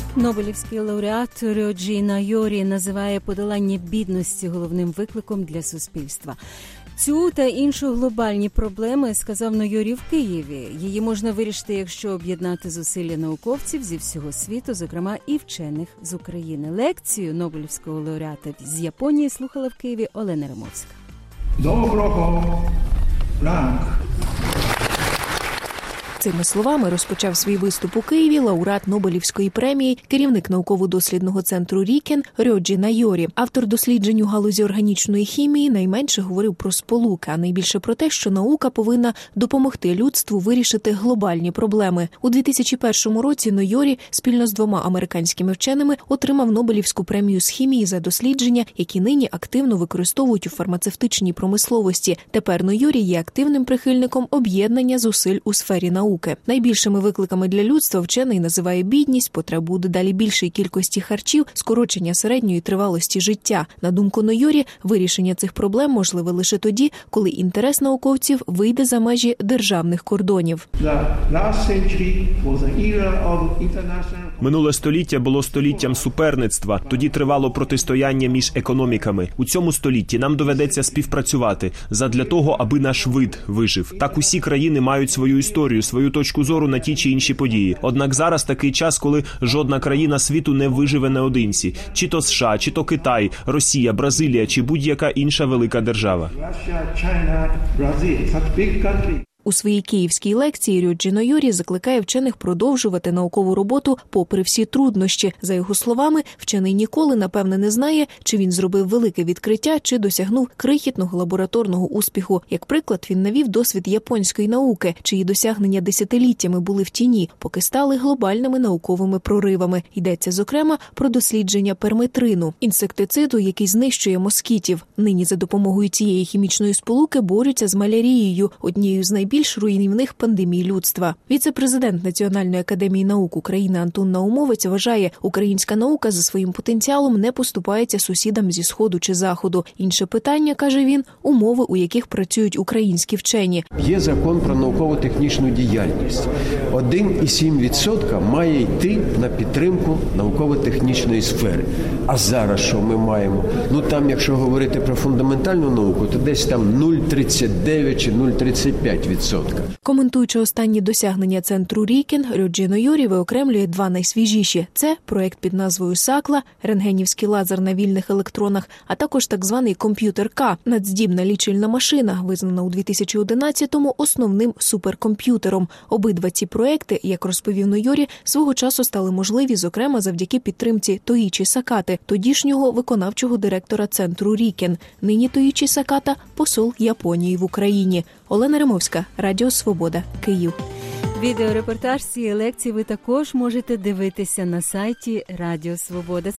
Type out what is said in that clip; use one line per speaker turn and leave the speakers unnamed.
Нобелівський лауреат Рьоджі Найорі називає подолання бідності головним викликом для суспільства. Цю та іншу глобальні проблеми, сказав Найорі в Києві. Її можна вирішити, якщо об'єднати зусилля науковців зі всього світу, зокрема і вчених з України. Лекцію Нобелівського лауреата з Японії слухала в Києві Олена Римовська.
Доброго ранку!
Цими словами розпочав свій виступ у Києві лауреат Нобелівської премії, керівник науково-дослідного центру Рікен Рьоджі Найорі. Автор досліджень у галузі органічної хімії найменше говорив про сполуки, а найбільше про те, що наука повинна допомогти людству вирішити глобальні проблеми. У 2001 році Найорі спільно з 2 американськими вченими отримав Нобелівську премію з хімії за дослідження, які нині активно використовують у фармацевтичній промисловості. Тепер Найорі є активним прихильником об'єднання зусиль у сфері науки. Найбільшими викликами для людства вчений називає бідність, потребу дедалі більшої кількості харчів, скорочення середньої тривалості життя. На думку Найорі, вирішення цих проблем можливе лише тоді, коли інтерес науковців вийде за межі державних кордонів.
Минуле століття було століттям суперництва, тоді тривало протистояння між економіками. У цьому столітті нам доведеться співпрацювати задля того, аби наш вид вижив. Так усі країни мають свою історію, свою точку зору на ті чи інші події. Однак зараз такий час, коли жодна країна світу не виживе наодинці. Чи то США, чи то Китай, Росія, Бразилія, чи будь-яка інша велика держава.
У своїй київській лекції Рьоджі Найорі закликає вчених продовжувати наукову роботу попри всі труднощі. За його словами, вчений ніколи, напевне, не знає, чи він зробив велике відкриття, чи досягнув крихітного лабораторного успіху. Як приклад, він навів досвід японської науки, чиї досягнення десятиліттями були в тіні, поки стали глобальними науковими проривами. Йдеться, зокрема, про дослідження перметрину – інсектициду, який знищує москітів. Нині за допомогою цієї хімічної сполуки борються з малярією, однією з найбільш руйнівних пандемій людства. Віце-президент Національної академії наук України Антон Наумовець вважає, українська наука за своїм потенціалом не поступається сусідам зі Сходу чи Заходу. Інше питання, каже він, умови, у яких працюють українські вчені.
Є закон про науково-технічну діяльність. 1,7% має йти на підтримку науково-технічної сфери. А зараз що ми маємо? Там, якщо говорити про фундаментальну науку, то десь там 0,39 чи 0,35%.
Коментуючи останні досягнення центру Рікен, Рьоджі Найорі виокремлює 2 найсвіжіші. Це проект під назвою «Сакла» – рентгенівський лазер на вільних електронах, а також так званий комп'ютер К – надздібна лічильна машина, визнана у 2011-му основним суперкомп'ютером. Обидва ці проекти, як розповів Найорі, свого часу стали можливі, зокрема, завдяки підтримці Тоїчі Сакати, тодішнього виконавчого директора центру Рікен. Нині Тоїчі Саката – посол Японії в Україні. Олена Римовська, Радіо Свобода, Київ.
Відеорепортаж цієї лекції ви також можете дивитися на сайті Радіо Свобода.